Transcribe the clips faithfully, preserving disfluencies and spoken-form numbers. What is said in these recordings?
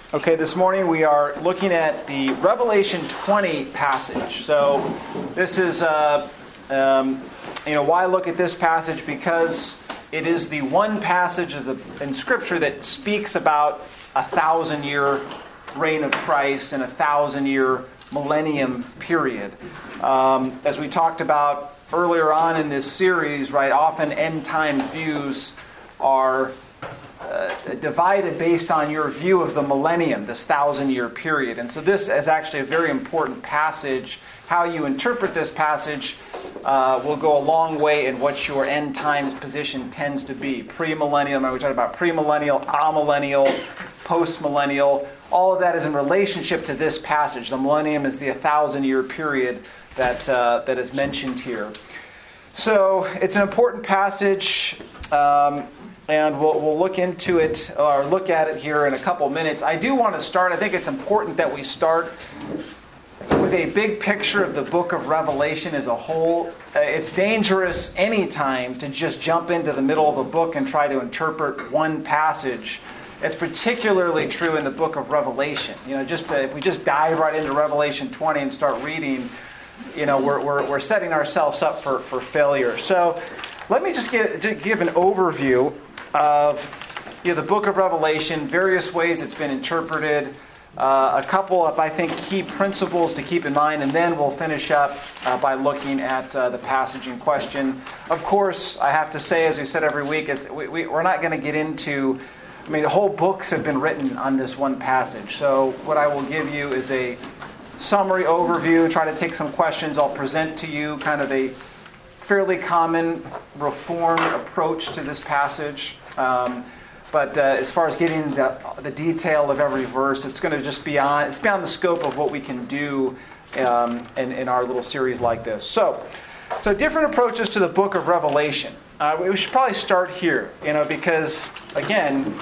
Okay, this morning we are looking at the Revelation twenty passage. So this is, uh, um, you know, why look at this passage? Because it is the one passage of the in Scripture that speaks about a thousand-year reign of Christ and a thousand-year millennium period. Um, as we talked about earlier on in this series, right, often end times views are Uh, divided based on your view of the millennium, this thousand-year period. And so this is actually a very important passage. How you interpret this passage uh, will go a long way in what your end times position tends to be. Pre-millennial, we talked about premillennial, amillennial, post-millennial. All of that is in relationship to this passage. The millennium is the thousand-year period that uh, that is mentioned here. So it's an important passage. Um, And we'll, we'll look into it, or look at it here in a couple minutes. I do want to start, I think it's important that we start with a big picture of the book of Revelation as a whole. Uh, it's dangerous anytime to just jump into the middle of a book and try to interpret one passage. It's particularly true in the book of Revelation. You know, just uh, if we just dive right into Revelation twenty and start reading, you know, we're we're, we're setting ourselves up for, for failure. So let me just give, just give an overview of you know, the book of Revelation, various ways it's been interpreted, uh, a couple of, I think, key principles to keep in mind, and then we'll finish up uh, by looking at uh, the passage in question. Of course, I have to say, as we said every week, it's, we, we, we're not going to get into, I mean, whole books have been written on this one passage. So what I will give you is a summary overview, try to take some questions. I'll present to you kind of a fairly common Reformed approach to this passage. Um, but uh, as far as getting the, the detail of every verse, it's going to just be on, it's beyond the scope of what we can do um, in, in our little series like this. So, so different approaches to the book of Revelation. Uh, we should probably start here, you know, because again,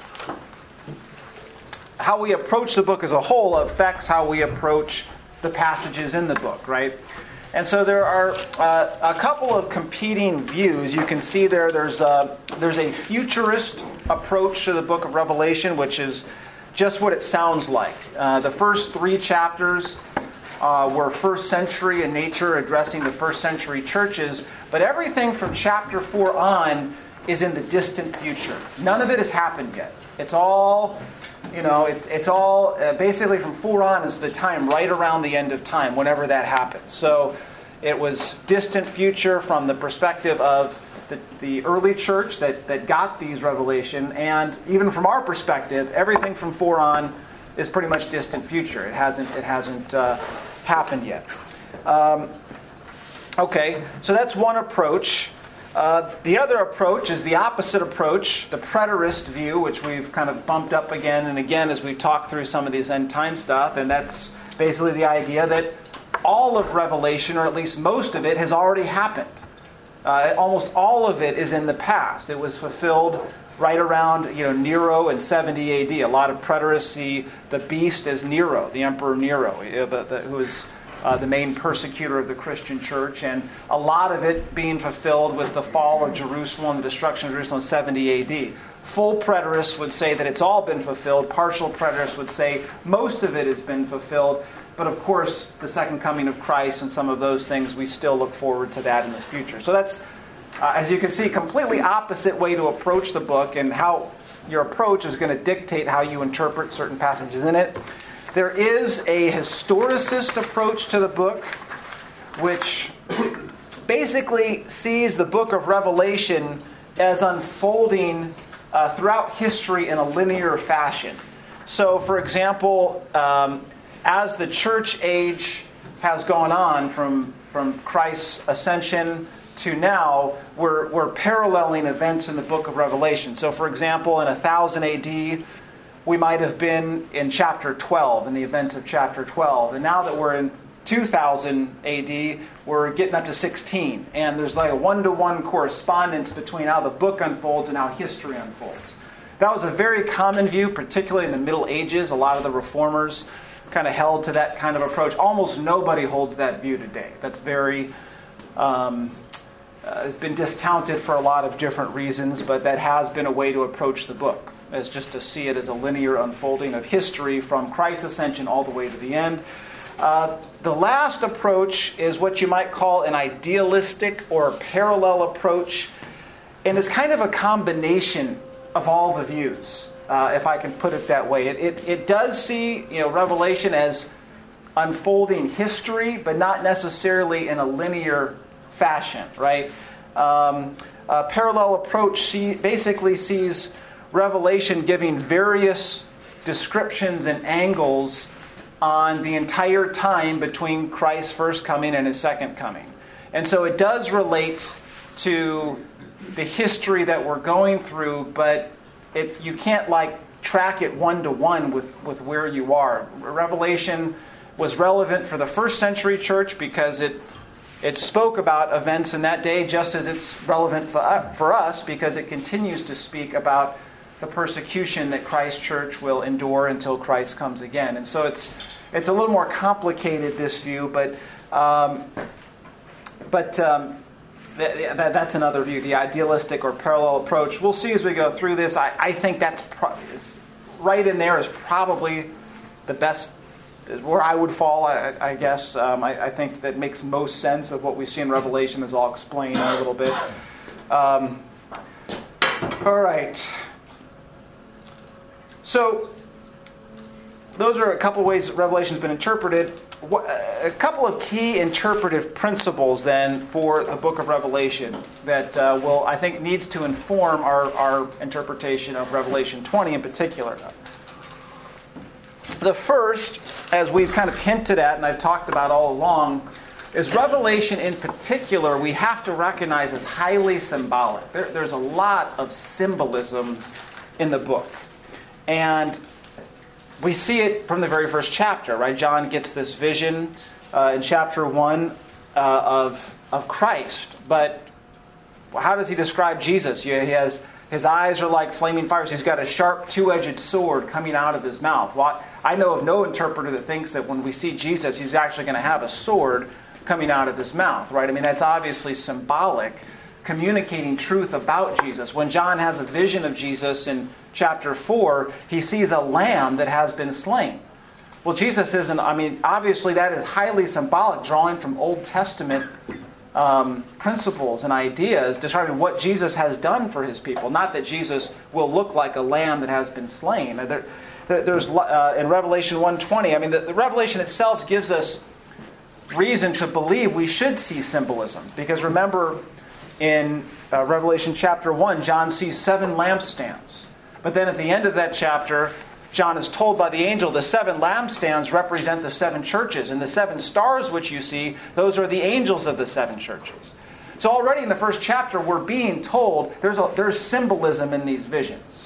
how we approach the book as a whole affects how we approach the passages in the book, right? And so there are uh, a couple of competing views. You can see there, there's a, there's a futurist approach to the book of Revelation, which is just what it sounds like. Uh, the first three chapters uh, were first century in nature, addressing the first century churches. But everything from chapter four on is in the distant future. None of it has happened yet. It's all... You know, it's it's all, uh, basically from four on is the time right around the end of time, whenever that happens. So it was distant future from the perspective of the, the early church that, that got these revelation. And even from our perspective, everything from four on is pretty much distant future. It hasn't, it hasn't uh, happened yet. Um, okay, so that's one approach. Uh, the other approach is the opposite approach, the preterist view, which we've kind of bumped up again and again as we've talked through some of these end time stuff. And that's basically the idea that all of Revelation, or at least most of it, has already happened. Uh, almost all of it is in the past. It was fulfilled right around you know Nero in seventy A D. A lot of preterists see the beast as Nero, the Emperor Nero, you know, the, the, who is... Uh, the main persecutor of the Christian church, and a lot of it being fulfilled with the fall of Jerusalem, the destruction of Jerusalem in seventy A D. Full preterists would say that it's all been fulfilled. Partial preterists would say most of it has been fulfilled. But of course, the second coming of Christ and some of those things, we still look forward to that in the future. So that's, uh, as you can see, completely opposite way to approach the book, and how your approach is going to dictate how you interpret certain passages in it. There is a historicist approach to the book, which basically sees the book of Revelation as unfolding uh, throughout history in a linear fashion. So, for example, um, as the church age has gone on from, from Christ's ascension to now, we're, we're paralleling events in the book of Revelation. So, for example, in one thousand A D, we might have been in chapter twelve, in the events of chapter twelve. And now that we're in two thousand A D, we're getting up to sixteen. And there's like a one-to-one correspondence between how the book unfolds and how history unfolds. That was a very common view, particularly in the Middle Ages. A lot of the reformers kind of held to that kind of approach. Almost nobody holds that view today. That's very... Um, uh, it's been discounted for a lot of different reasons, but that has been a way to approach the book. as just to see it as a linear unfolding of history from Christ's ascension all the way to the end. Uh, the last approach is what you might call an idealistic or parallel approach, and it's kind of a combination of all the views, uh, if I can put it that way. It, it, it does see, you know, Revelation as unfolding history, but not necessarily in a linear fashion, right? Um, a parallel approach see, basically sees Revelation giving various descriptions and angles on the entire time between Christ's first coming and his second coming. And so it does relate to the history that we're going through, but it you can't like track it one-to-one with, with where you are. Revelation was relevant for the first century church because it it spoke about events in that day, just as it's relevant for, for us because it continues to speak about the persecution that Christ's church will endure until Christ comes again. And so it's it's a little more complicated, this view, but um, but um, th- th- that's another view, the idealistic or parallel approach. We'll see as we go through this. I, I think that's pro- right in there is probably the best, where I would fall, I, I guess. Um, I, I think that makes most sense of what we see in Revelation, as I'll explain in a little bit. Um, all right. So, those are a couple ways that Revelation's been interpreted. A couple of key interpretive principles, then, for the book of Revelation that uh, will, I think, needs to inform our, our interpretation of Revelation twenty in particular. The first, as we've kind of hinted at and I've talked about all along, is Revelation in particular we have to recognize as highly symbolic. There, there's a lot of symbolism in the book. And we see it from the very first chapter, right? John gets this vision uh, in chapter one uh, of, of Christ. But how does he describe Jesus? He has his eyes are like flaming fires. He's got a sharp two-edged sword coming out of his mouth. Well, I know of no interpreter that thinks that when we see Jesus, he's actually going to have a sword coming out of his mouth, right? I mean, that's obviously symbolic, communicating truth about Jesus. When John has a vision of Jesus in chapter four, he sees a lamb that has been slain. Well, Jesus isn't, I mean, obviously that is highly symbolic, drawing from Old Testament um, principles and ideas, describing what Jesus has done for his people. Not that Jesus will look like a lamb that has been slain. There, there's uh, in Revelation one twenty, I mean, the, the Revelation itself gives us reason to believe we should see symbolism. Because remember, in uh, Revelation chapter one, John sees seven lampstands. But then at the end of that chapter, John is told by the angel the seven lampstands represent the seven churches. And the seven stars which you see, those are the angels of the seven churches. So already in the first chapter, we're being told there's a, there's symbolism in these visions.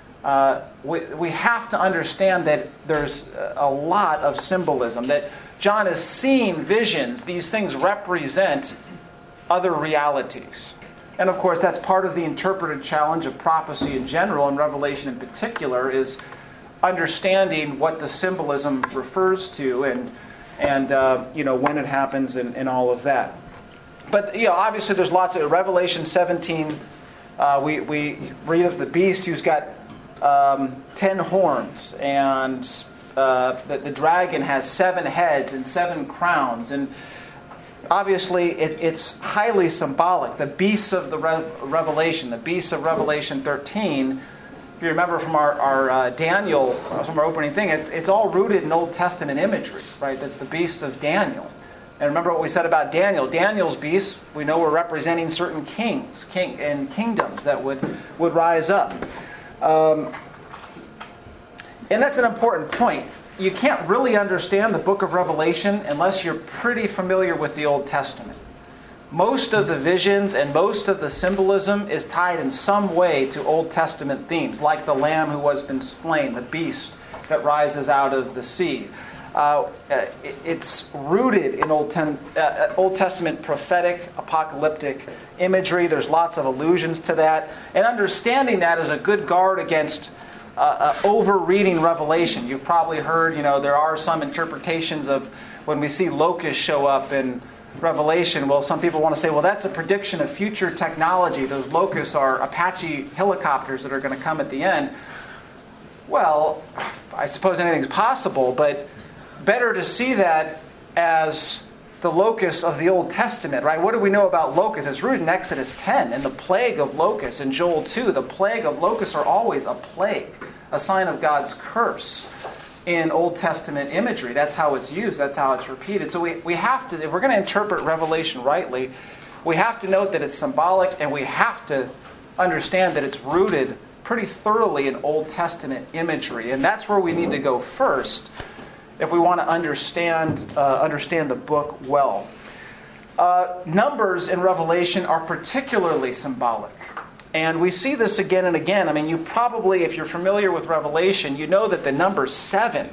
Uh, we, we have to understand that there's a lot of symbolism. That John is seeing visions. These things represent other realities. And of course, that's part of the interpretive challenge of prophecy in general, and Revelation in particular, is understanding what the symbolism refers to and and uh, you know when it happens and, and all of that. But you know, obviously, there's lots of Revelation seventeen. Uh, we we read of the beast who's got um, ten horns, and uh, the, the dragon has seven heads and seven crowns, and obviously, it, it's highly symbolic. The beasts of the Re- Revelation, the beasts of Revelation thirteen, if you remember from our, our uh, Daniel, from our opening thing, it's, it's all rooted in Old Testament imagery, right? That's the beasts of Daniel. And remember what we said about Daniel. Daniel's beasts, we know, were representing certain kings king, and kingdoms that would, would rise up. Um, and that's an important point. You can't really understand the book of Revelation unless you're pretty familiar with the Old Testament. Most of the visions and most of the symbolism is tied in some way to Old Testament themes, like the lamb who was been slain, the beast that rises out of the sea. Uh, it's rooted in Old, Ten- uh, Old Testament prophetic, apocalyptic imagery. There's lots of allusions to that. And understanding that is a good guard against Uh, uh, over-reading Revelation. You've probably heard, you know, there are some interpretations of when we see locusts show up in Revelation. Well, some people want to say, well, that's a prediction of future technology. Those locusts are Apache helicopters that are going to come at the end. Well, I suppose anything's possible, but better to see that as the locus of the Old Testament, right? What do we know about locusts? It's rooted in Exodus ten and the plague of locusts in Joel two. The plague of locusts are always a plague, a sign of God's curse in Old Testament imagery. That's how it's used. That's how it's repeated. So we, we have to, if we're going to interpret Revelation rightly, we have to note that it's symbolic, and we have to understand that it's rooted pretty thoroughly in Old Testament imagery. And that's where we need to go first if we want to understand uh, understand the book well. Uh, numbers in Revelation are particularly symbolic. And we see this again and again. I mean, you probably, if you're familiar with Revelation, you know that the number seven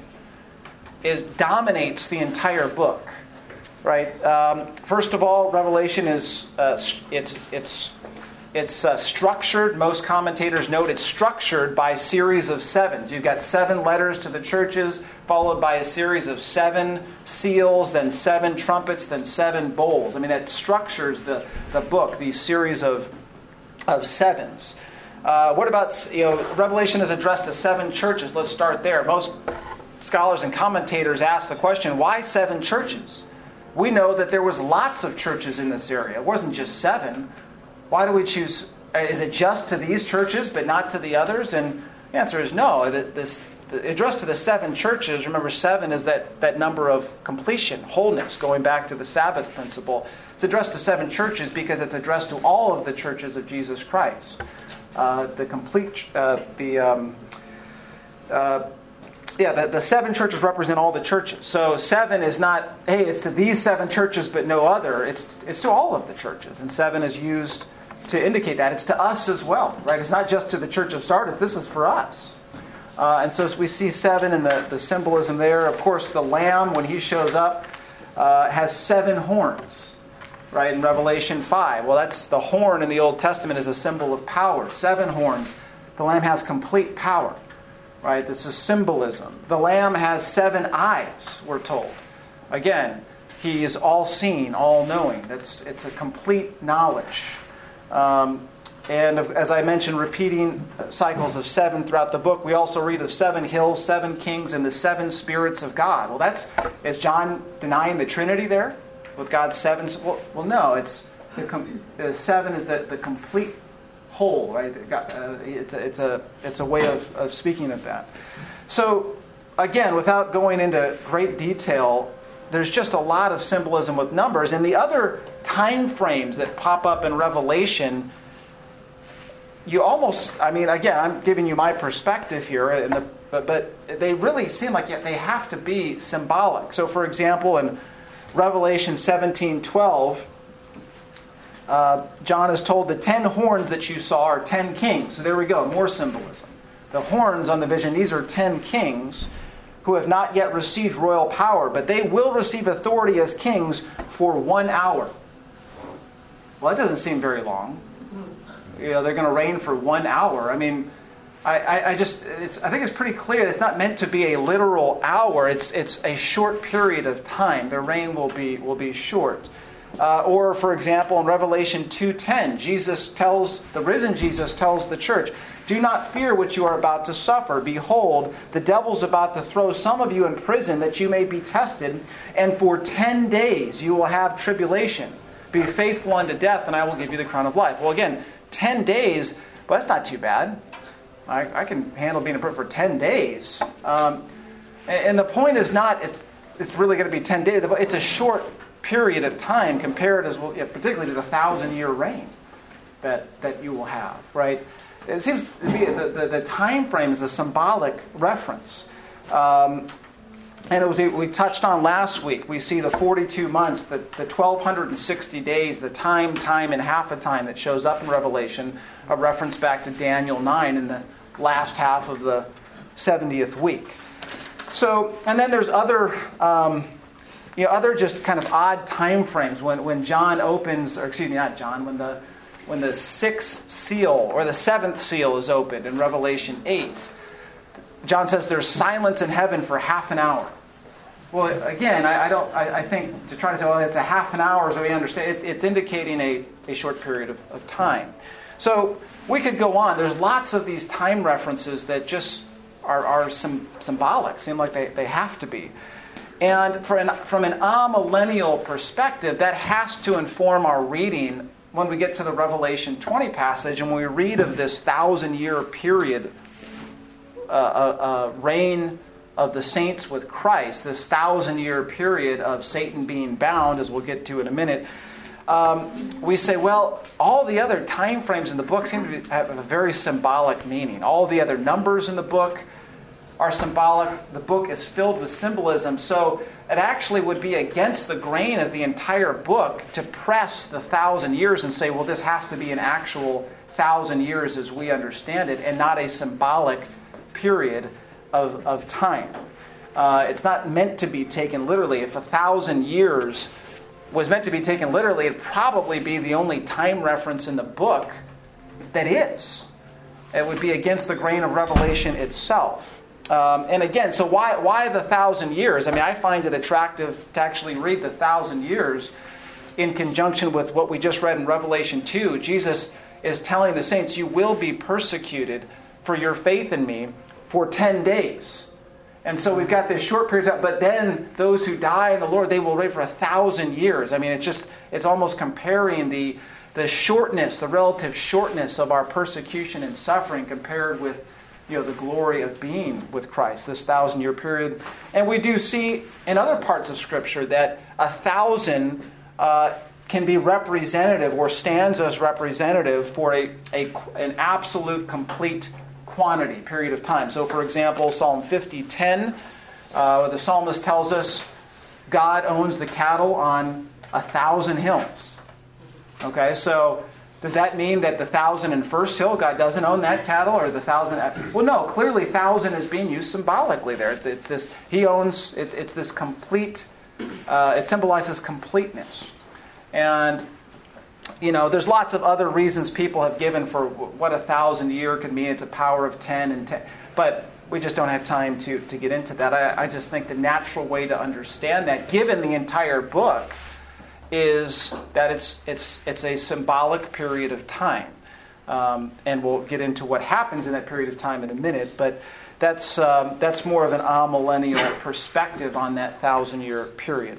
is dominates the entire book, right? Um, first of all, Revelation is uh, it's it's it's uh, structured. Most commentators note it's structured by a series of sevens. You've got seven letters to the churches, followed by a series of seven seals, then seven trumpets, then seven bowls. I mean, that structures the the book. These series of of sevens. Uh, what about, you know, Revelation is addressed to seven churches. Let's start there. Most scholars and commentators ask the question, why seven churches? We know that there was lots of churches in this area. It wasn't just seven. Why do we choose? Is it just to these churches but not to the others? And the answer is no. This addressed to the seven churches. Remember, seven is that, that number of completion, wholeness, going back to the Sabbath principle. It's addressed to seven churches because it's addressed to all of the churches of Jesus Christ. Uh, the complete, uh, the um, uh, yeah, the, the seven churches represent all the churches. So seven is not, hey, it's to these seven churches but no other. It's it's to all of the churches, and seven is used to indicate that. It's to us as well, right? It's not just to the church of Sardis. This is for us. Uh, and so as we see seven and the, the symbolism there, of course, the Lamb, when he shows up, uh, has seven horns. Right, in Revelation five. Well, that's the horn in the Old Testament is a symbol of power. Seven horns. The Lamb has complete power. Right, this is symbolism. The Lamb has seven eyes, we're told. Again, he is all-seeing, all-knowing. That's it's a complete knowledge. Um, and as I mentioned, repeating cycles of seven throughout the book. We also read of seven hills, seven kings, and the seven spirits of God. Well, that's is John denying the Trinity there? With God's seven, well, well no, it's the, com, the seven is the, the complete whole, right? Uh, it's, a, it's a it's a way of, of speaking of that. So, again, without going into great detail, there's just a lot of symbolism with numbers, and the other time frames that pop up in Revelation. You almost, I mean, again, I'm giving you my perspective here, and the, but but they really seem like they have to be symbolic. So, for example, in Revelation seventeen twelve, uh, John is told the ten horns that you saw are ten kings. So there we go, more symbolism. The horns on the vision, these are ten kings who have not yet received royal power, but they will receive authority as kings for one hour. Well, that doesn't seem very long. You know, they're going to reign for one hour. I mean, I, I, I just, it's, I think it's pretty clear it's not meant to be a literal hour. It's it's a short period of time. Their reign will be will be short. Uh, or, for example, in Revelation two ten, Jesus tells the risen Jesus tells the church, "Do not fear what you are about to suffer. Behold, the devil's about to throw some of you in prison that you may be tested, and for ten days you will have tribulation. Be faithful unto death, and I will give you the crown of life." Well, again, ten days. Well, that's not too bad. I, I can handle being in prison for ten days. Um, and, and the point is not it, it's really going to be ten days. It's a short period of time compared, as well, particularly to the thousand-year reign that, that you will have, right? It seems to be the, the, the time frame is a symbolic reference. Um, and it was, we touched on last week, we see the forty-two months, the, the twelve sixty days, the time, time, and half a time that shows up in Revelation, a reference back to Daniel nine in the last half of the seventieth week. So, and then there's other, um, you know, other just kind of odd time frames when, when John opens, or excuse me, not John, when the when the sixth seal or the seventh seal is opened in Revelation eight. John says there's silence in heaven for half an hour. Well, again, I, I don't. I, I think to try to say, well, it's a half an hour, so we understand. It, it's indicating a, a short period of, of time. So we could go on. There's lots of these time references that just are, are some, symbolic, seem like they, they have to be. And for an, from an amillennial perspective, that has to inform our reading when we get to the Revelation twenty passage and when we read of this thousand-year period, uh, uh, uh, reign of the saints with Christ, this thousand-year period of Satan being bound, as we'll get to in a minute. Um, we say, well, all the other time frames in the book seem to be, have a very symbolic meaning. All the other numbers in the book are symbolic. The book is filled with symbolism. So it actually would be against the grain of the entire book to press the thousand years and say, well, this has to be an actual thousand years as we understand it and not a symbolic period of, of time. Uh, it's not meant to be taken literally. If a thousand years was meant to be taken literally, it'd probably be the only time reference in the book that is. It would be against the grain of Revelation itself. Um, and again, so why why the thousand years? I mean, I find it attractive to actually read the thousand years in conjunction with what we just read in Revelation two. Jesus is telling the saints, you will be persecuted for your faith in me for ten days. And so we've got this short period of time, but then those who die in the Lord, they will reign for a thousand years. I mean, it's just, it's almost comparing the, the shortness, the relative shortness of our persecution and suffering compared with, you know, the glory of being with Christ, this thousand-year period. And we do see in other parts of Scripture that a thousand uh, can be representative or stands as representative for a, a an absolute, complete quantity, period of time. So, for example, Psalm fifty ten, uh, the psalmist tells us God owns the cattle on a thousand hills. Okay, so does that mean that the thousand and first hill, God doesn't own that cattle, or the thousand? Well, no. Clearly, thousand is being used symbolically there. It's, it's this. He owns. It, it's this complete. Uh, it symbolizes completeness, and you know, there's lots of other reasons people have given for what a thousand year could mean. It's a power of ten and ten, but we just don't have time to to get into that. I, I just think the natural way to understand that, given the entire book, is that it's it's it's a symbolic period of time, um, and we'll get into what happens in that period of time in a minute. But that's um, that's more of an amillennial perspective on that thousand-year period.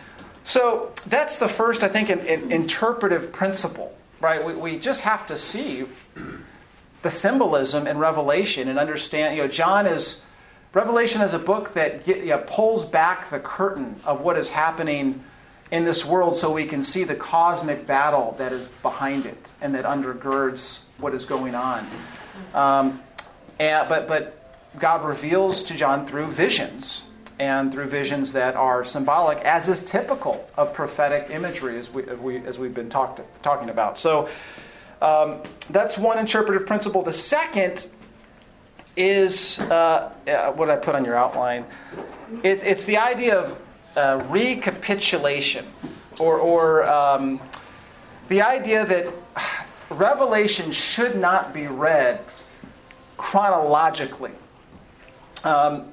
So that's the first, I think, an, an interpretive principle, right? We, we just have to see the symbolism in Revelation and understand. You know, John is Revelation is a book that get, you know, pulls back the curtain of what is happening in this world so we can see the cosmic battle that is behind it and that undergirds what is going on. Um, and, but, but God reveals to John through visions, and through visions that are symbolic, as is typical of prophetic imagery, as, we, as, we, as we've been talk to, talking about. So um, that's one interpretive principle. The second is, uh, uh, what did I put on your outline? It, it's the idea of Uh, recapitulation, or, or um, the idea that Revelation should not be read chronologically. Um,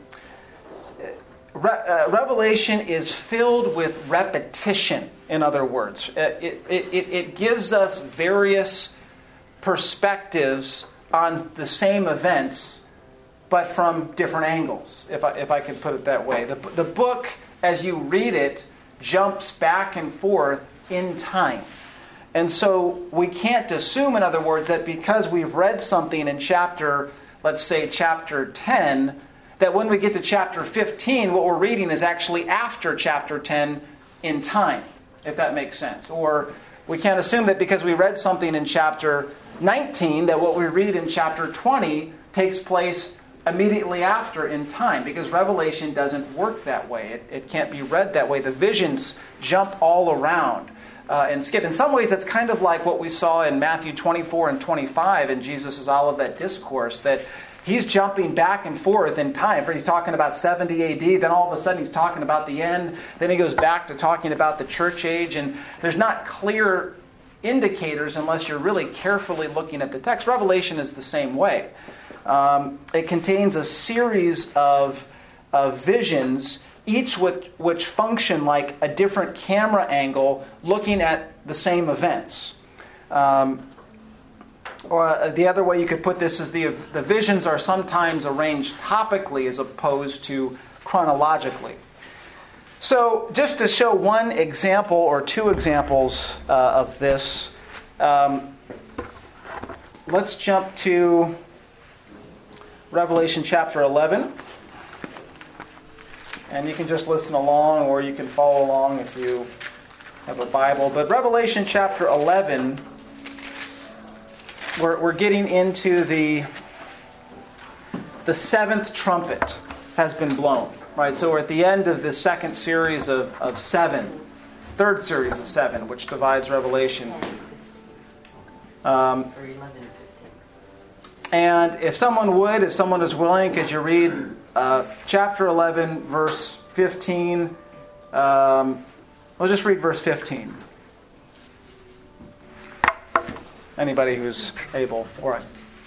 Re- uh, Revelation is filled with repetition, in other words. Uh, it, it, it gives us various perspectives on the same events, but from different angles, if I, if I could put it that way. The, the book, as you read it, jumps back and forth in time. And so we can't assume, in other words, that because we've read something in chapter, let's say chapter ten, that when we get to chapter fifteen, what we're reading is actually after chapter ten in time, if that makes sense. Or we can't assume that because we read something in chapter nineteen, that what we read in chapter twenty takes place immediately after in time, because Revelation doesn't work that way. It, it can't be read that way. The visions jump all around uh, and skip. In some ways, it's kind of like what we saw in Matthew twenty-four and twenty-five in Jesus' Olivet Discourse, that he's jumping back and forth in time. For he's talking about seventy A D, then all of a sudden he's talking about the end, then he goes back to talking about the church age, and there's not clear indicators unless you're really carefully looking at the text. Revelation is the same way. Um, it contains a series of, of visions, each with which function like a different camera angle looking at the same events. Um, or the other way you could put this is the, the visions are sometimes arranged topically as opposed to chronologically. So just to show one example or two examples uh, of this, um, let's jump to Revelation chapter eleven. And you can just listen along or you can follow along if you have a Bible. But Revelation chapter eleven, we're, we're getting into the, the seventh trumpet has been blown. Right, so we're at the end of the second series of, of seven, third series of seven, which divides Revelation. Um, and if someone would, if someone is willing, could you read uh, chapter eleven, verse fifteen? Um, we'll just read verse fifteen. Anybody who's able. All right.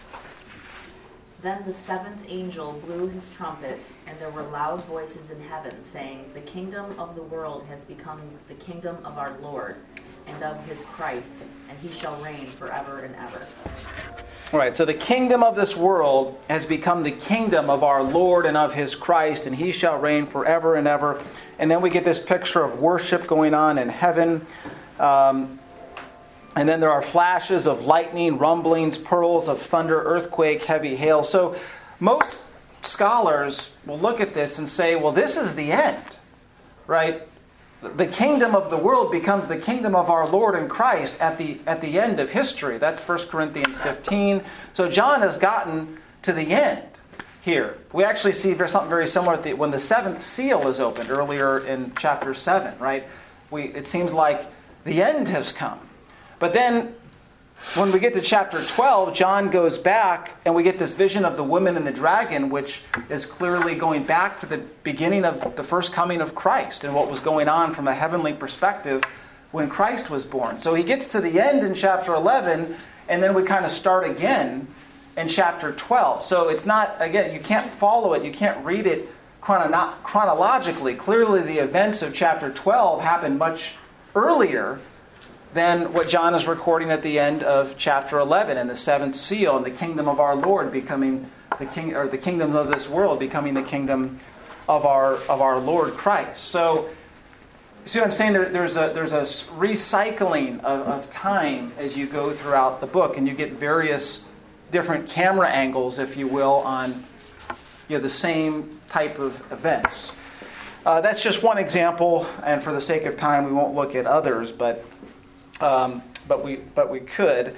Then the seventh angel blew his trumpet, and there were loud voices in heaven, saying, "The kingdom of the world has become the kingdom of our Lord, and of his Christ, and he shall reign forever and ever." All right, so the kingdom of this world has become the kingdom of our Lord and of his Christ, and he shall reign forever and ever. And then we get this picture of worship going on in heaven. Um, And then there are flashes of lightning, rumblings, pearls of thunder, earthquake, heavy hail. So most scholars will look at this and say, well, this is the end, right? The kingdom of the world becomes the kingdom of our Lord and Christ at the at the end of history. That's First Corinthians fifteen. So John has gotten to the end here. We actually see something very similar at the, when the seventh seal is opened earlier in chapter seven, right? We it seems like the end has come. But then, when we get to chapter twelve, John goes back and we get this vision of the woman and the dragon, which is clearly going back to the beginning of the first coming of Christ and what was going on from a heavenly perspective when Christ was born. So he gets to the end in chapter eleven, and then we kind of start again in chapter twelve. So it's not, again, you can't follow it, you can't read it chrono- chronologically. Clearly the events of chapter twelve happened much earlier than what John is recording at the end of chapter eleven, and the seventh seal, and the kingdom of our Lord becoming the king, or the kingdom of this world becoming the kingdom of our of our Lord Christ. So, you see what I'm saying? There, there's a there's a recycling of, of time as you go throughout the book, and you get various different camera angles, if you will, on you know the same type of events. Uh, that's just one example, and for the sake of time, we won't look at others, but. Um, but we but we could.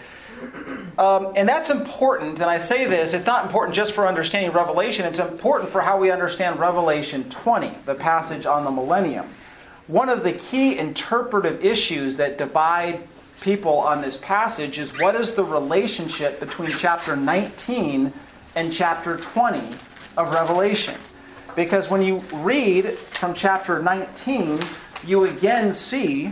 Um, and that's important, and I say this, it's not important just for understanding Revelation, it's important for how we understand Revelation twenty, the passage on the millennium. One of the key interpretive issues that divide people on this passage is what is the relationship between chapter nineteen and chapter twenty of Revelation. Because when you read from chapter nineteen, you again see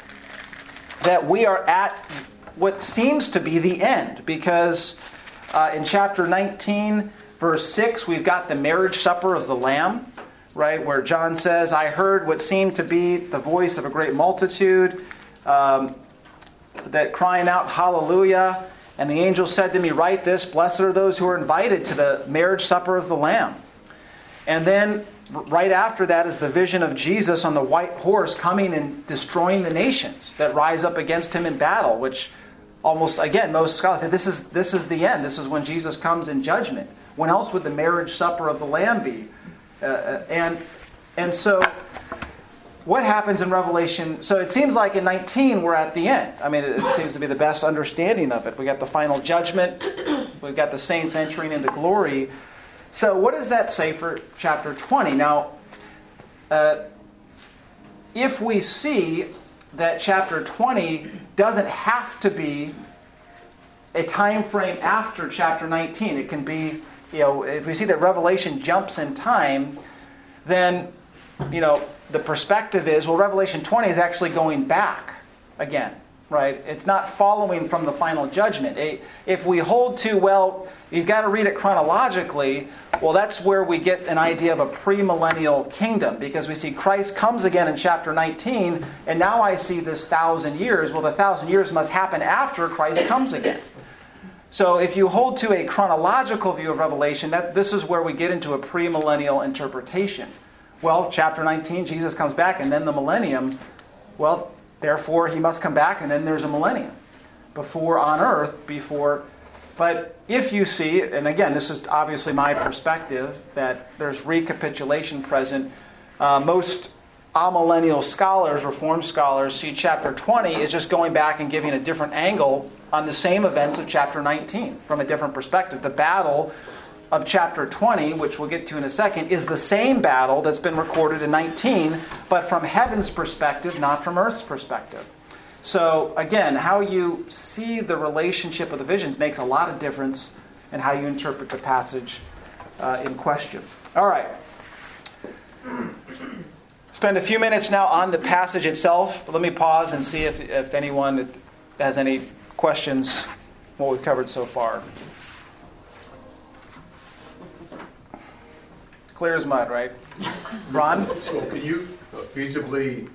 that we are at what seems to be the end. Because uh, in chapter nineteen, verse six, we've got the marriage supper of the Lamb, right? Where John says, "I heard what seemed to be the voice of a great multitude, um, that crying out, 'Hallelujah!' And the angel said to me, 'Write this, blessed are those who are invited to the marriage supper of the Lamb.'" And then right after that is the vision of Jesus on the white horse coming and destroying the nations that rise up against him in battle, which almost, again, most scholars say this is this is the end. This is when Jesus comes in judgment. When else would the marriage supper of the Lamb be? Uh, and and so what happens in Revelation? So it seems like in nineteen we're at the end. I mean, it, it seems to be the best understanding of it. We got the final judgment. We've got the saints entering into glory. So what does that say for chapter twenty? Now, uh, if we see that chapter twenty doesn't have to be a time frame after chapter nineteen, it can be, you know, if we see that Revelation jumps in time, then, you know, the perspective is, well, Revelation twenty is actually going back again, right? It's not following from the final judgment. If we hold to, well, you've got to read it chronologically, well, that's where we get an idea of a premillennial kingdom, because we see Christ comes again in chapter nineteen, and now I see this thousand years. Well, the thousand years must happen after Christ comes again. So if you hold to a chronological view of Revelation, that this is where we get into a premillennial interpretation. Well, chapter nineteen, Jesus comes back, and then the millennium, well, therefore he must come back, and then there's a millennium. Before on earth, before... But if you see, and again, this is obviously my perspective, that there's recapitulation present, uh, most amillennial scholars, Reformed scholars, see chapter twenty is just going back and giving a different angle on the same events of chapter nineteen from a different perspective. The battle of chapter twenty, which we'll get to in a second, is the same battle that's been recorded in nineteen, but from heaven's perspective, not from earth's perspective. So again, how you see the relationship of the visions makes a lot of difference in how you interpret the passage uh, in question. All right. Spend a few minutes now on the passage itself. But let me pause and see if, if anyone has any questions what we've covered so far. Clear as mud, right? Ron? So can you feasibly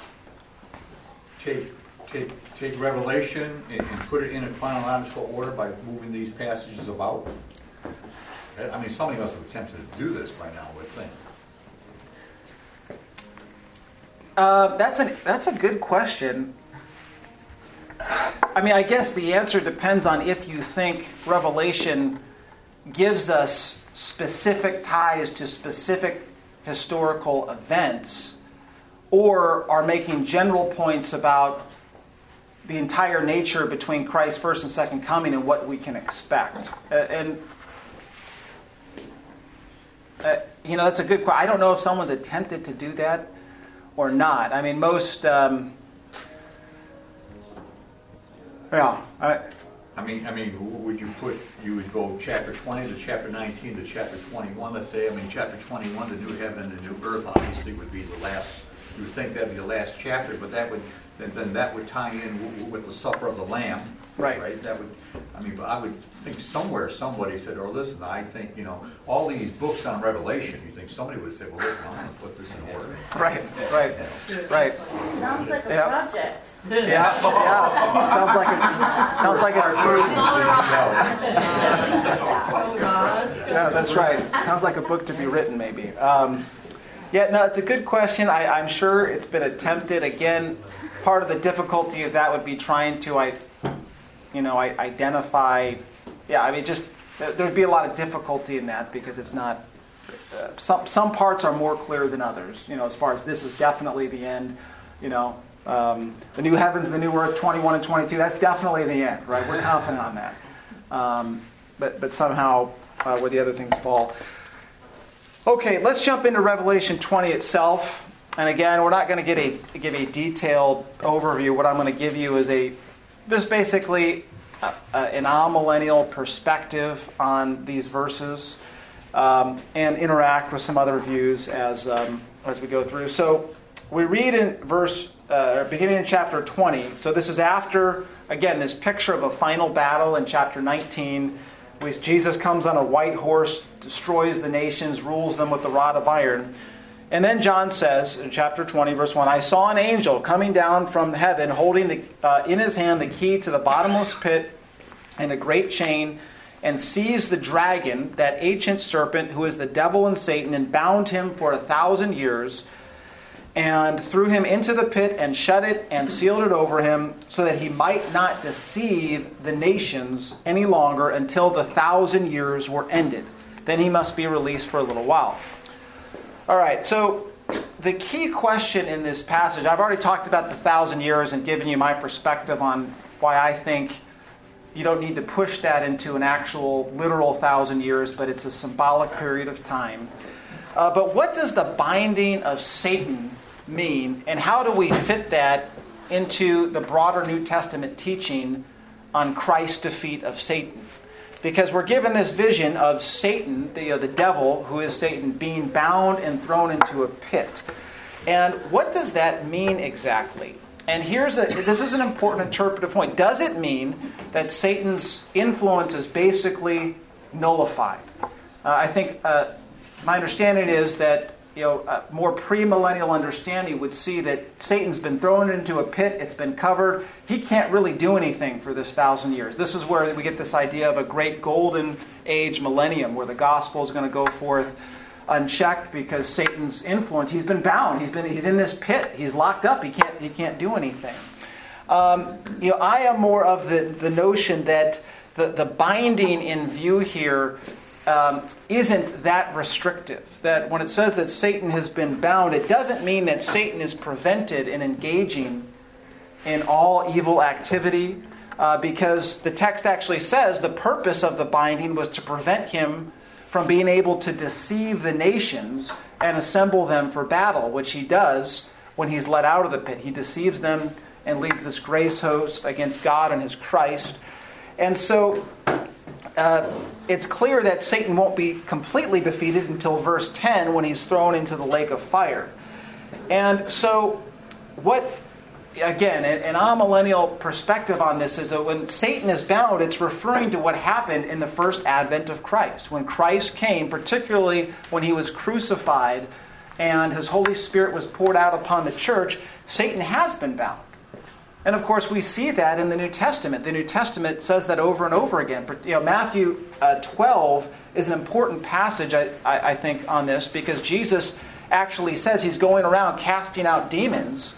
take take take Revelation and, and put it in a chronological order by moving these passages about? I mean, somebody must have attempted to do this by now, I would think. Uh, that's a that's a good question. I mean, I guess the answer depends on if you think Revelation gives us specific ties to specific historical events, or are making general points about the entire nature between Christ's first and second coming and what we can expect. Uh, and uh, you know, that's a good question. I don't know if someone's attempted to do that or not. I mean, most... Um, yeah. I, I mean, I mean, would you put, you would go chapter twenty to chapter nineteen to chapter twenty-one, let's say. I mean, chapter twenty-one, the new heaven and the new earth, obviously would be the last, you would think that would be the last chapter, but that would, then, then that would tie in w- with the supper of the Lamb. Right. Right? That would, I mean, I would think somewhere somebody said, oh, listen, I think, you know, all these books on Revelation, you think somebody would say, well, listen, I'm going to put this in order. right, right, right. Sounds like a Yeah. project. Yeah, yeah. Sounds like it. Sounds like it's. Yeah, that's right. Sounds like a book to be written, maybe. Um, yeah, no, it's a good question. I, I'm sure it's been attempted. Again, part of the difficulty of that would be trying to, I, you know, I, identify. Yeah, I mean, just there'd be a lot of difficulty in that because it's not. Uh, some some parts are more clear than others. You know, as far as this is definitely the end. You know. Um, the new heavens, the new earth, twenty-one and twenty-two, that's definitely the end, right? We're confident on that. Um, but, but somehow, uh, where the other things fall. Okay, let's jump into Revelation twenty itself. And again, we're not going to get a give a detailed overview. What I'm going to give you is a just basically a, a, an amillennial perspective on these verses, um, and interact with some other views as um, as we go through. So we read in verse. Uh, beginning in chapter twenty. So this is after, again, this picture of a final battle in chapter nineteen. With Jesus comes on a white horse, destroys the nations, rules them with the rod of iron. And then John says in chapter twenty, verse one, I saw an angel coming down from heaven, holding the, uh, in his hand the key to the bottomless pit and a great chain, and seized the dragon, that ancient serpent, who is the devil and Satan, and bound him for a thousand years, and threw him into the pit and shut it and sealed it over him so that he might not deceive the nations any longer until the thousand years were ended. Then he must be released for a little while. All right, so the key question in this passage, I've already talked about the thousand years and given you my perspective on why I think you don't need to push that into an actual literal thousand years, but it's a symbolic period of time. Uh, but what does the binding of Satan mean, and how do we fit that into the broader New Testament teaching on Christ's defeat of Satan? Because we're given this vision of Satan, the, uh, the devil, who is Satan, being bound and thrown into a pit. And what does that mean exactly? And here's a this is an important interpretive point. Does it mean that Satan's influence is basically nullified? Uh, I think uh, my understanding is that you know, a more premillennial understanding would see that Satan's been thrown into a pit, it's been covered. He can't really do anything for this thousand years. This is where we get this idea of a great golden age millennium, where the gospel is going to go forth unchecked because Satan's influence, he's been bound. He's been he's in this pit. He's locked up. He can't he can't do anything. Um, you know, I am more of the, the notion that the, the binding in view here Um, isn't that restrictive. That when it says that Satan has been bound, it doesn't mean that Satan is prevented in engaging in all evil activity, uh, because the text actually says the purpose of the binding was to prevent him from being able to deceive the nations and assemble them for battle, which he does when he's let out of the pit. He deceives them and leads this grace host against God and his Christ. And so Uh, it's clear that Satan won't be completely defeated until verse ten, when he's thrown into the lake of fire. And so what, again, an amillennial perspective on this is that when Satan is bound, it's referring to what happened in the first advent of Christ. When Christ came, particularly when he was crucified and his Holy Spirit was poured out upon the church, Satan has been bound. And of course, we see that in the New Testament. The New Testament says that over and over again. You know, Matthew uh, twelve is an important passage, I, I, I think, on this, because Jesus actually says he's going around casting out demons,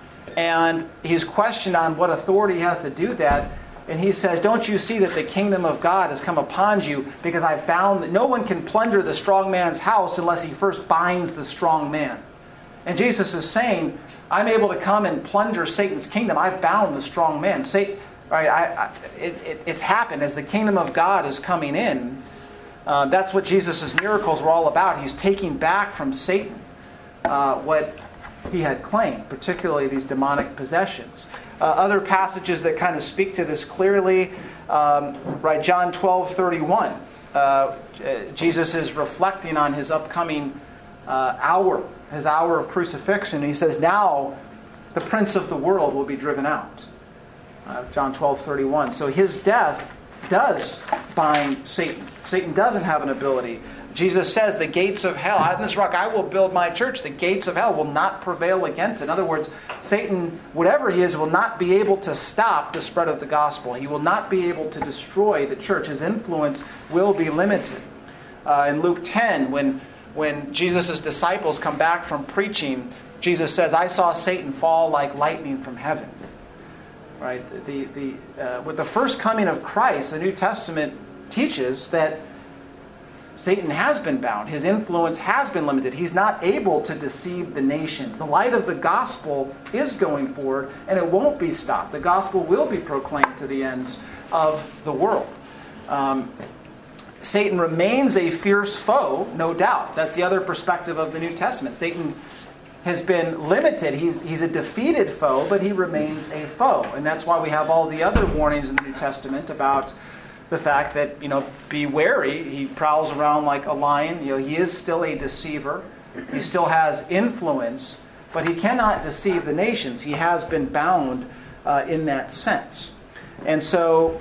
and he's questioned on what authority he has to do that. And he says, "Don't you see that the kingdom of God has come upon you? Because I've bound that no one can plunder the strong man's house unless he first binds the strong man." And Jesus is saying, I'm able to come and plunder Satan's kingdom. I've bound the strong man. Satan, right? I, I, it, it, it's happened as the kingdom of God is coming in. Uh, that's what Jesus' miracles were all about. He's taking back from Satan uh, what he had claimed, particularly these demonic possessions. Uh, other passages that kind of speak to this clearly, um, right? John twelve thirty-one. Uh, Jesus is reflecting on his upcoming uh, hour. His hour of crucifixion. He says, now the prince of the world will be driven out. Uh, John twelve thirty-one. So his death does bind Satan. Satan doesn't have an ability. Jesus says, the gates of hell, on this rock I will build my church. The gates of hell will not prevail against it. In other words, Satan, whatever he is, will not be able to stop the spread of the gospel. He will not be able to destroy the church. His influence will be limited. Uh, in Luke ten, when When Jesus' disciples come back from preaching, Jesus says, I saw Satan fall like lightning from heaven. Right? The, the, uh, with the first coming of Christ, the New Testament teaches that Satan has been bound. His influence has been limited. He's not able to deceive the nations. The light of the gospel is going forward, and it won't be stopped. The gospel will be proclaimed to the ends of the world. Um, Satan remains a fierce foe, no doubt. That's the other perspective of the New Testament. Satan has been limited. He's, he's a defeated foe, but he remains a foe. And that's why we have all the other warnings in the New Testament about the fact that, you know, be wary. He prowls around like a lion. You know, he is still a deceiver. He still has influence, but he cannot deceive the nations. He has been bound uh, in that sense. And so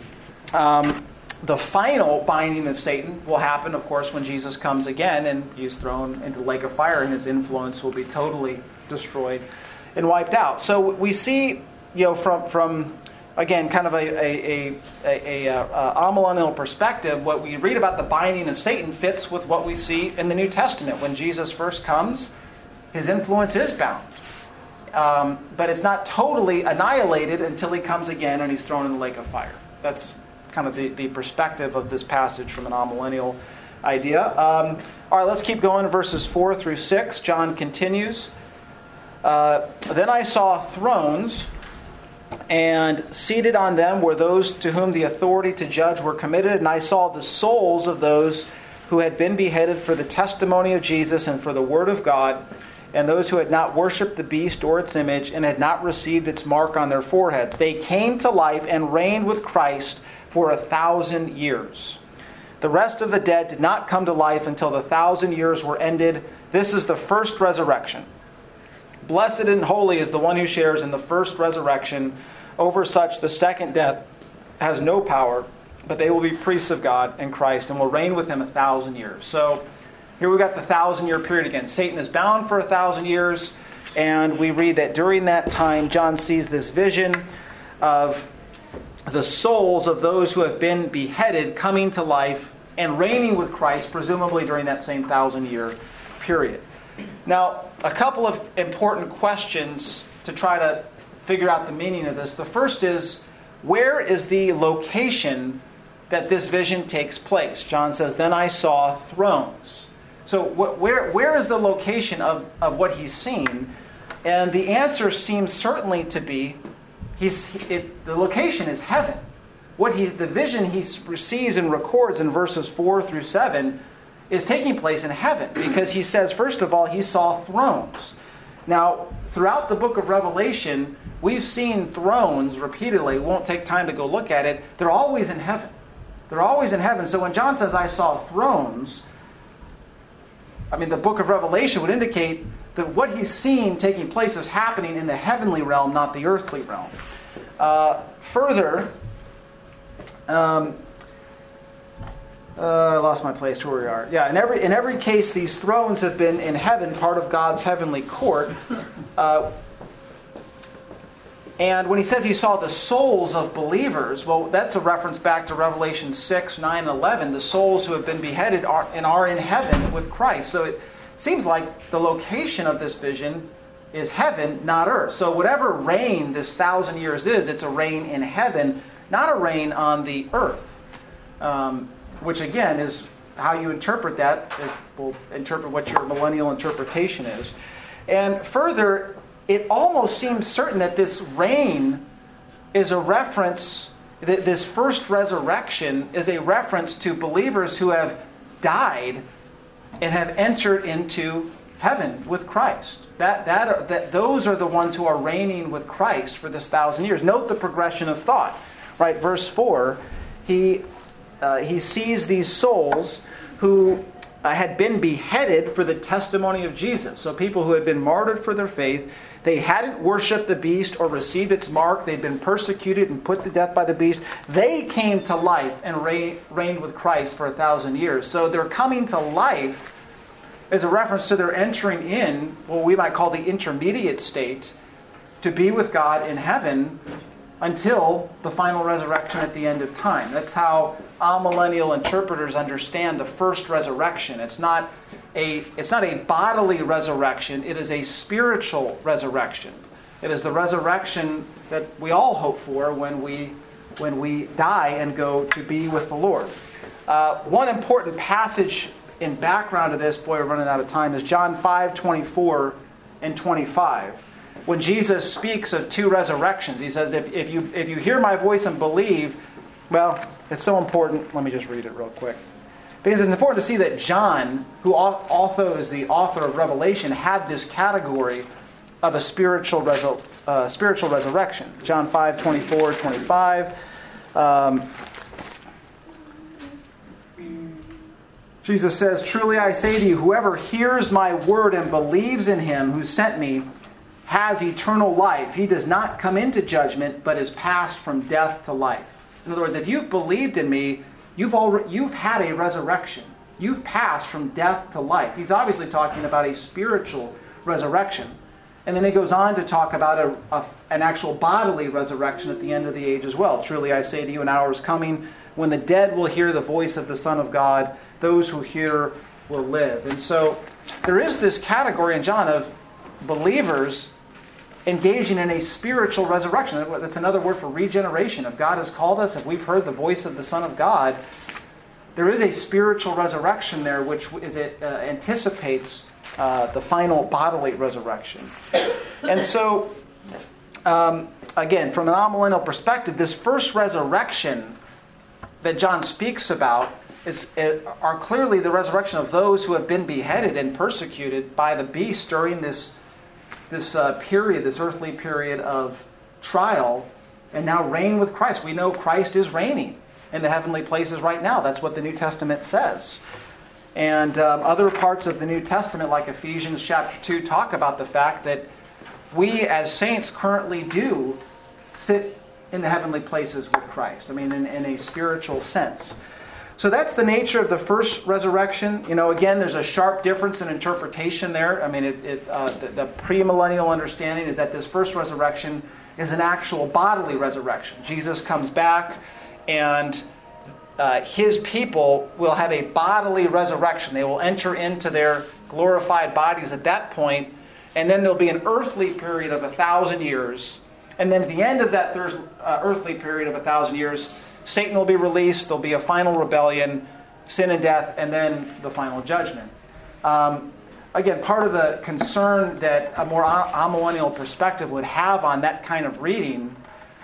Um, the final binding of Satan will happen, of course, when Jesus comes again and he's thrown into the lake of fire, and his influence will be totally destroyed and wiped out. So we see, you know, from from again, kind of a a a, a, a, a amillennial perspective, what we read about the binding of Satan fits with what we see in the New Testament. When Jesus first comes, his influence is bound, um, but it's not totally annihilated until he comes again and he's thrown in the lake of fire. That's kind of the, the perspective of this passage from an amillennial idea. Um, all right, let's keep going. Verses four through six. John continues. Uh, then I saw thrones, and seated on them were those to whom the authority to judge were committed. And I saw the souls of those who had been beheaded for the testimony of Jesus and for the word of God, and those who had not worshipped the beast or its image and had not received its mark on their foreheads. They came to life and reigned with Christ for a thousand years. The rest of the dead did not come to life until the thousand years were ended. This is the first resurrection. Blessed and holy is the one who shares in the first resurrection. Over such the second death has no power, but they will be priests of God and Christ and will reign with him a thousand years. So Here we've got the thousand-year period again. Satan is bound for a thousand years, and we read that during that time, John sees this vision of the souls of those who have been beheaded coming to life and reigning with Christ, presumably during that same thousand-year period. Now, a couple of important questions to try to figure out the meaning of this. The first is, where is the location that this vision takes place? John says, then I saw thrones. So wh- where where is the location of, of what he's seen? And the answer seems certainly to be, he's it, the location is heaven. What he the vision he sees and records in verses four through seven is taking place in heaven, because he says, first of all, he saw thrones. Now, throughout the book of Revelation, we've seen thrones repeatedly. We won't take time to go look at it. They're always in heaven. They're always in heaven. So when John says, I saw thrones, I mean, the book of Revelation would indicate that what he's seeing taking place is happening in the heavenly realm, not the earthly realm. Uh, further, um, uh, I lost my place where we are. Yeah, in every in every case, these thrones have been in heaven, part of God's heavenly court. Uh, and when he says he saw the souls of believers, well, that's a reference back to Revelation six, nine, and eleven. The souls who have been beheaded are and are in heaven with Christ. So it seems like the location of this vision is heaven, not earth. So whatever reign this thousand years is, it's a reign in heaven, not a reign on the earth. Um, which again is how you interpret that. It will interpret what your millennial interpretation is. And further, it almost seems certain that this reign is a reference, that this first resurrection is a reference to believers who have died and have entered into heaven with Christ. That, that, that those are the ones who are reigning with Christ for this thousand years. Note the progression of thought. Right, verse four, he, uh, he sees these souls who uh, had been beheaded for the testimony of Jesus. So people who had been martyred for their faith. They hadn't worshipped the beast or received its mark. They'd been persecuted and put to death by the beast. They came to life and reigned with Christ for a thousand years. So their coming to life is a reference to their entering in what we might call the intermediate state to be with God in heaven until the final resurrection at the end of time. That's how amillennial interpreters understand the first resurrection. It's not a it's not a bodily resurrection, it is a spiritual resurrection. It is the resurrection that we all hope for when we when we die and go to be with the Lord. Uh, one important passage in background to this, boy, we're running out of time, is John five, twenty-four and twenty-five. When Jesus speaks of two resurrections, he says, if, if you if you hear my voice and believe, well, it's so important. Let me just read it real quick. Because it's important to see that John, who also is the author of Revelation, had this category of a spiritual resu- uh, spiritual resurrection. John five, twenty-four, twenty-five. Um, Jesus says, truly I say to you, whoever hears my word and believes in him who sent me has eternal life. He does not come into judgment, but is passed from death to life. In other words, if you've believed in me, you've already, you've had a resurrection. You've passed from death to life. He's obviously talking about a spiritual resurrection. And then he goes on to talk about a, a, an actual bodily resurrection at the end of the age as well. Truly I say to you, an hour is coming when the dead will hear the voice of the Son of God. Those who hear will live. And so there is this category in John of believers engaging in a spiritual resurrection. That's another word for regeneration. If God has called us, if we've heard the voice of the Son of God, there is a spiritual resurrection there which is it uh, anticipates uh, the final bodily resurrection. And so, um, again, from an amillennial perspective, this first resurrection that John speaks about is, are clearly the resurrection of those who have been beheaded and persecuted by the beast during this this uh, period, this earthly period of trial, and now reign with Christ. We know Christ is reigning in the heavenly places right now. That's what the New Testament says. And um, other parts of the New Testament, like Ephesians chapter two, talk about the fact that we as saints currently do sit in the heavenly places with Christ. I mean, in, in a spiritual sense. So that's the nature of the first resurrection. You know, again, there's a sharp difference in interpretation there. I mean, it, it, uh, the, the premillennial understanding is that this first resurrection is an actual bodily resurrection. Jesus comes back, and uh, his people will have a bodily resurrection. They will enter into their glorified bodies at that point, and then there'll be an earthly period of a thousand years. And then at the end of that third, uh, earthly period of a thousand years, Satan will be released, there'll be a final rebellion, sin and death, and then the final judgment. Um, again, part of the concern that a more amillennial perspective would have on that kind of reading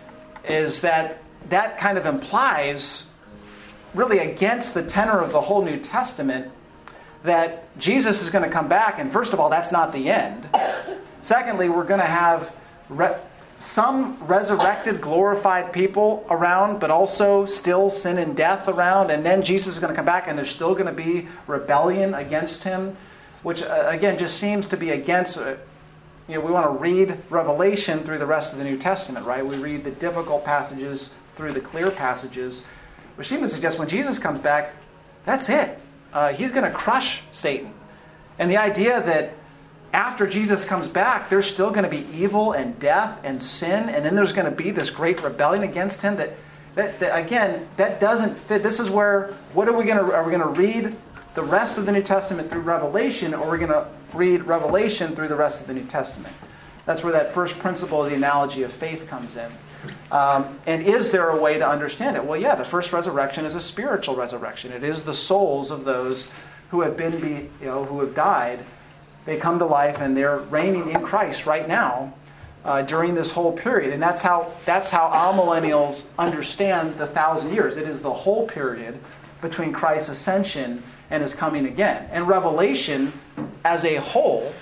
is that that kind of implies, really against the tenor of the whole New Testament, that Jesus is going to come back, and first of all, that's not the end. Secondly, we're going to have Re- some resurrected, glorified people around, but also still sin and death around. And then Jesus is going to come back and there's still going to be rebellion against him, which, uh, again, just seems to be against... Uh, you know, we want to read Revelation through the rest of the New Testament, right? We read the difficult passages through the clear passages, which seems to suggest when Jesus comes back, that's it. Uh, he's going to crush Satan. And the idea that after Jesus comes back, there's still going to be evil and death and sin, and then there's going to be this great rebellion against him. That, that, that again, that doesn't fit. This is where, what are we going to, are we going to read the rest of the New Testament through Revelation, or are we going to read Revelation through the rest of the New Testament? That's where that first principle of the analogy of faith comes in. Um, and is there a way to understand it? Well, yeah, the first resurrection is a spiritual resurrection. It is the souls of those who have been, be, you know, who have died. They come to life and they're reigning in Christ right now uh, during this whole period. And that's how that's how amillennials understand the thousand years. It is the whole period between Christ's ascension and his coming again. And Revelation as a whole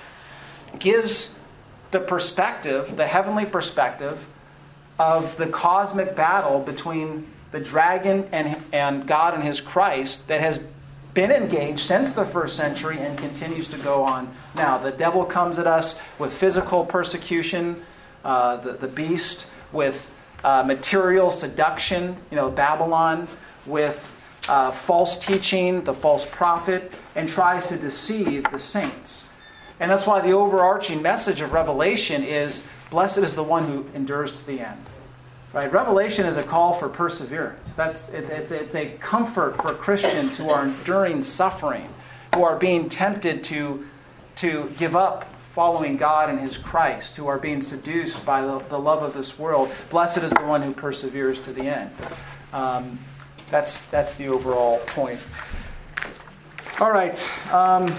gives the perspective, the heavenly perspective, of the cosmic battle between the dragon and, and God and his Christ that has been engaged since the first century and continues to go on now. The devil comes at us with physical persecution, uh, the, the beast, with uh, material seduction, you know, Babylon, with uh, false teaching, the false prophet, and tries to deceive the saints. And that's why the overarching message of Revelation is, blessed is the one who endures to the end. Right? Revelation is a call for perseverance. That's it, it, it's a comfort for Christians who are enduring suffering, who are being tempted to, to give up following God and his Christ, who are being seduced by the, the love of this world. Blessed is the one who perseveres to the end. Um, that's, that's the overall point. All right. Um,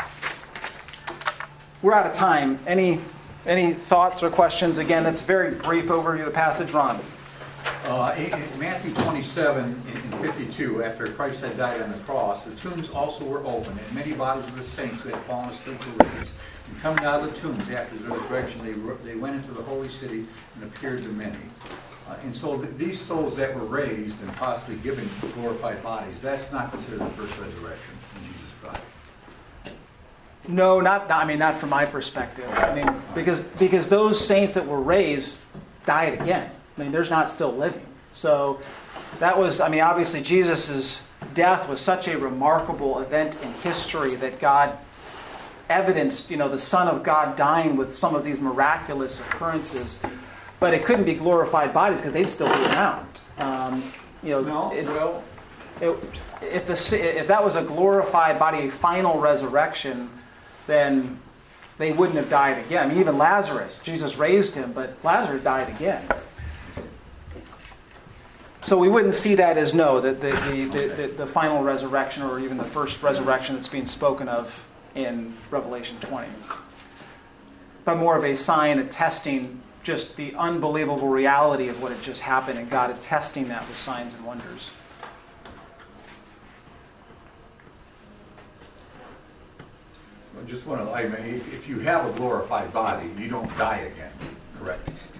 we're out of time. Any... Any thoughts or questions? Again, that's a very brief overview of the passage. Ron. Uh, in, in Matthew twenty-seven and fifty-two, after Christ had died on the cross, the tombs also were opened, and many bodies of the saints who had fallen asleep were raised. And coming out of the tombs after the resurrection, they, they went into the holy city and appeared to many. Uh, and so th- these souls that were raised and possibly given glorified bodies, that's not considered the first resurrection in Jesus Christ. No, not, not. I mean, not from my perspective. I mean, because because those saints that were raised died again. I mean, there's not still living. So that was. I mean, obviously, Jesus' death was such a remarkable event in history that God evidenced. You know, the Son of God dying with some of these miraculous occurrences, but it couldn't be glorified bodies because they'd still be around. Um, you know, no, it, well, it, if the if that was a glorified body, a final resurrection, then they wouldn't have died again. I mean, even Lazarus, Jesus raised him, but Lazarus died again. So we wouldn't see that as no, that the, the, the, the, the final resurrection or even the first resurrection that's being spoken of in Revelation twenty. But more of a sign attesting just the unbelievable reality of what had just happened and God attesting that with signs and wonders. I just want to, I mean, if, if you have a glorified body, you don't die again, correct?